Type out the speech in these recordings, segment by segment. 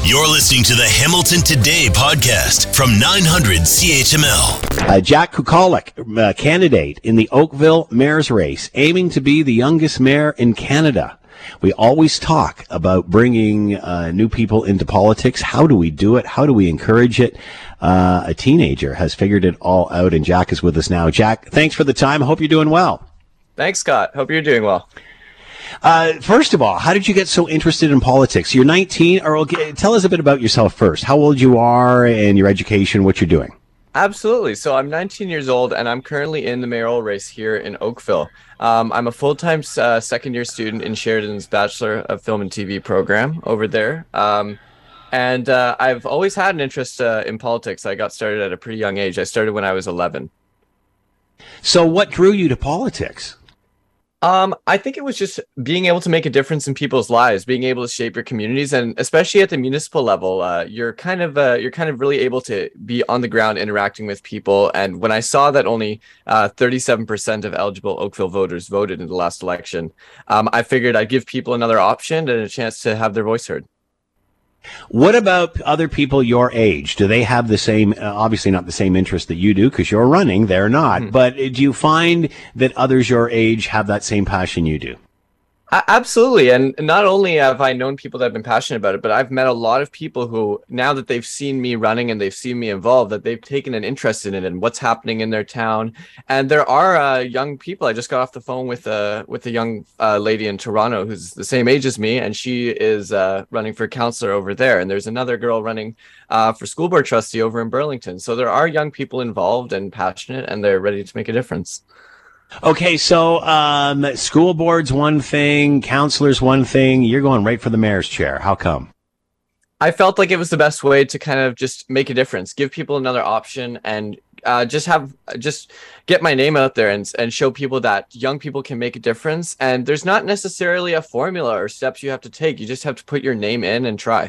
You're listening to the Hamilton Today podcast from 900 CHML. Jack Kukolik, candidate in the Oakville mayor's race, aiming to be the youngest mayor in Canada. We always talk about bringing new people into politics. How do we do it? How do we encourage it? A teenager has figured it all out, and Jack is with us now. Jack, thanks for the time. I hope you're doing well. Thanks, Scott. Hope you're doing well. First of all, how did you get so interested in politics? You're 19, or tell us a bit about yourself first. How old you are and your education, what you're doing. Absolutely. So I'm 19 years old, and I'm currently in the mayoral race here in Oakville. I'm a full-time second-year student in Sheridan's Bachelor of Film and TV program over there. And I've always had an interest in politics. I got started at a pretty young age. I started when I was 11. So what drew you to politics? I think it was just being able to make a difference in people's lives, being able to shape your communities, and especially at the municipal level, you're kind of really able to be on the ground interacting with people. And when I saw that only 37% of eligible Oakville voters voted in the last election, I figured I'd give people another option and a chance to have their voice heard. What about other people your age? Do they have the same, obviously not the same interest that you do because you're running, they're not, but do you find that others your age have that same passion you do? Absolutely. And not only have I known people that have been passionate about it, but I've met a lot of people who, now that they've seen me running and they've seen me involved, that they've taken an interest in it and what's happening in their town. And there are young people. I just got off the phone with a young lady in Toronto who's the same age as me, and she is running for councillor over there. And there's another girl running for school board trustee over in Burlington. So there are young people involved and passionate, and they're ready to make a difference. Okay, so school board's one thing, counselor's one thing. You're going right for the mayor's chair. How come? I felt like it was the best way to kind of just make a difference, give people another option, and just get my name out there and show people that young people can make a difference. And there's not necessarily a formula or steps you have to take. You just have to put your name in and try.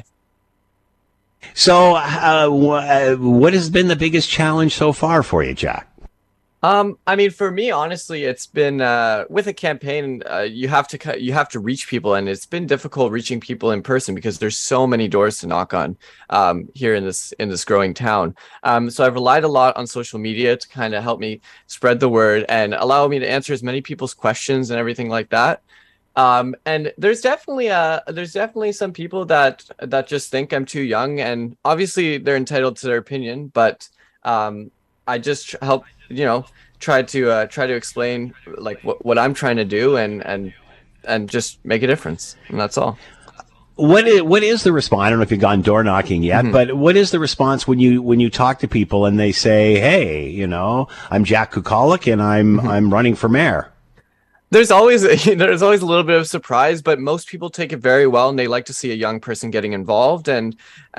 So what has been the biggest challenge so far for you, Jack? I mean, for me, honestly, it's been with a campaign, you have to reach people, and it's been difficult reaching people in person because there's so many doors to knock on here in this growing town. So I've relied a lot on social media to kind of help me spread the word and allow me to answer as many people's questions and everything like that. And there's definitely some people that just think I'm too young, and obviously they're entitled to their opinion, but I just help, try to explain like what I'm trying to do and just make a difference, and that's all. What is the response? I don't know if you've gone door knocking yet, but what is the response when you talk to people and they say, "Hey, I'm Jack Kukolik and I'm running for mayor"? There's always a little bit of surprise, but most people take it very well, and they like to see a young person getting involved, and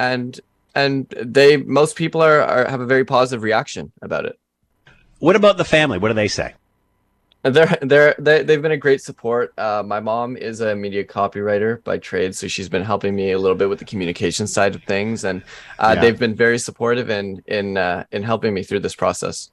most people have a very positive reaction about it. What about the family? What do they say? They've been a great support. My mom is a media copywriter by trade, so she's been helping me a little bit with the communication side of things, and they've been very supportive in helping me through this process.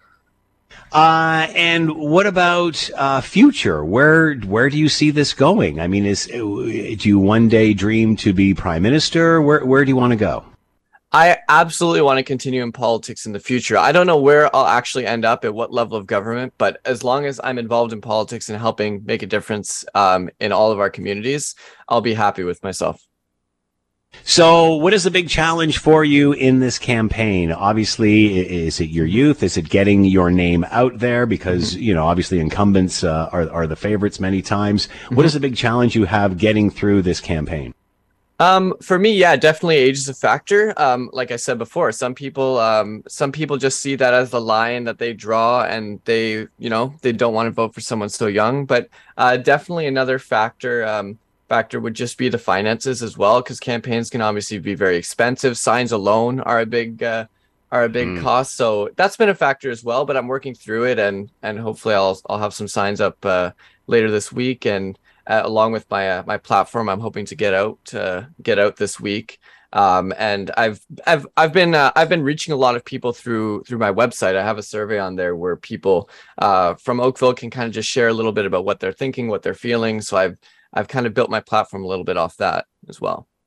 And what about future? Where do you see this going? I mean, do you one day dream to be prime minister? Where do you want to go? I absolutely want to continue in politics in the future. I don't know where I'll actually end up at what level of government, but as long as I'm involved in politics and helping make a difference in all of our communities, I'll be happy with myself. So what is the big challenge for you in this campaign? Obviously, is it your youth? Is it getting your name out there? Because, obviously incumbents are the favorites many times. What is the big challenge you have getting through this campaign? For me, yeah, definitely age is a factor. Like I said before, some people just see that as the line that they draw, and they don't want to vote for someone so young. But definitely another factor would just be the finances as well, because campaigns can obviously be very expensive. Signs alone are a big cost. So that's been a factor as well. But I'm working through it, and hopefully I'll have some signs up later this week, and along with my platform, I'm hoping to get out this week. And I've been reaching a lot of people through my website. I have a survey on there where people from Oakville can kind of just share a little bit about what they're thinking, what they're feeling. So I've kind of built my platform a little bit off that as well.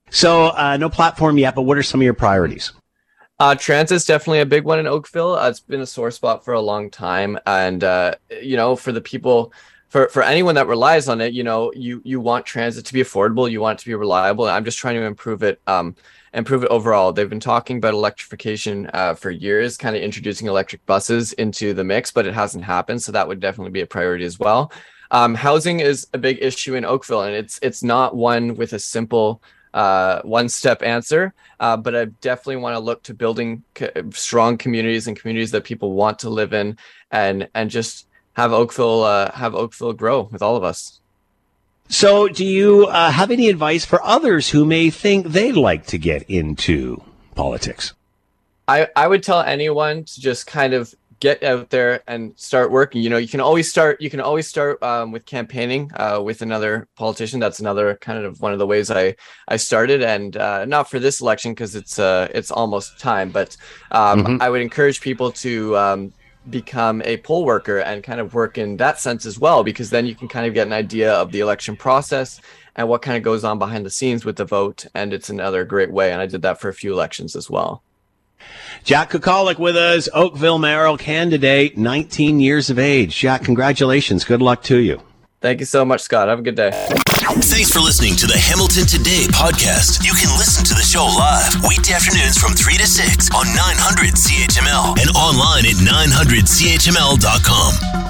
So no platform yet, but what are some of your priorities? Transit's definitely a big one in Oakville. It's been a sore spot for a long time. And, for the people, for anyone that relies on it, you want transit to be affordable. You want it to be reliable. And I'm just trying to improve it overall. They've been talking about electrification for years, kind of introducing electric buses into the mix, but it hasn't happened. So that would definitely be a priority as well. Housing is a big issue in Oakville, and it's not one with a simple one-step answer, but I definitely want to look to building strong communities and communities that people want to live in, and just have Oakville grow with all of us. So do you have any advice for others who may think they'd like to get into politics? I would tell anyone to just kind of get out there and start working. You can always start with campaigning with another politician. That's another kind of one of the ways I started, and not for this election because it's almost time, but I would encourage people to become a poll worker and kind of work in that sense as well, because then you can kind of get an idea of the election process and what kind of goes on behind the scenes with the vote, and it's another great way. And I did that for a few elections as well. Jack Kukolik with us, Oakville mayoral candidate, 19 years of age. Jack, congratulations. Good luck to you. Thank you so much, Scott. Have a good day. Thanks for listening to the Hamilton Today podcast. You can listen to the show live weekday afternoons from 3 to 6 on 900 CHML and online at 900CHML.com.